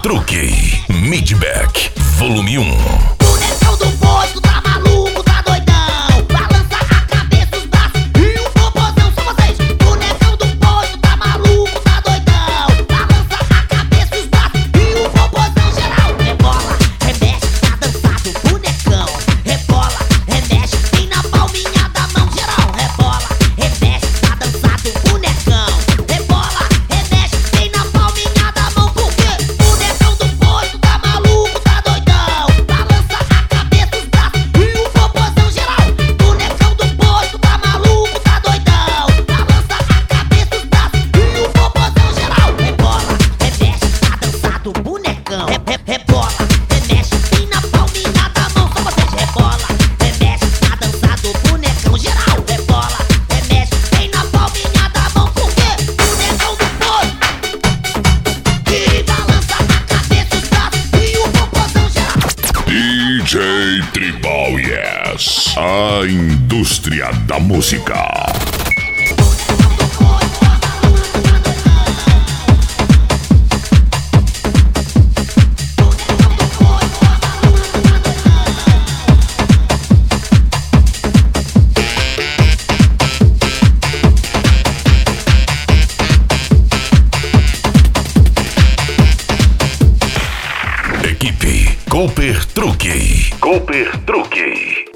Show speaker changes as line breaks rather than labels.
Truque, Midback, volume 1.
Bonecão do posto tá maluco, tá doidão. Balança a cabeça, os braços e o popozão. São vocês. Bonecão do posto tá maluco, tá doidão. Balança a cabeça, os braços e o popozão geral. Rebola, remexe, tá dançado, bonecão. Rebola, remexe, tem na palminha da mão geral. Rebola, remexe, tá dançado, bonecão. Rebola, remexe, tem na palminha da mão. Porque bonecão do posto tá maluco, tá doidão. Balança a cabeça, os braços e o popozão geral. Bonecão do posto tá maluco, tá doidão. Balança a cabeça, os braços e o popozão geral. Rebola, remexe, tá dançado, bonecão. Rebola, remexe, tem na palminha da mão. Só vocês. Rebola, remexe, tá dançado, bonecão geral. Rebola, remexe, tem na palminha da mão. Porque bonecão do posto que balança a cabeça, os braços e o popozão geral.
DJ Tribal Yes, a indústria da música. Equipe Cooper Truque. Cooper Truque.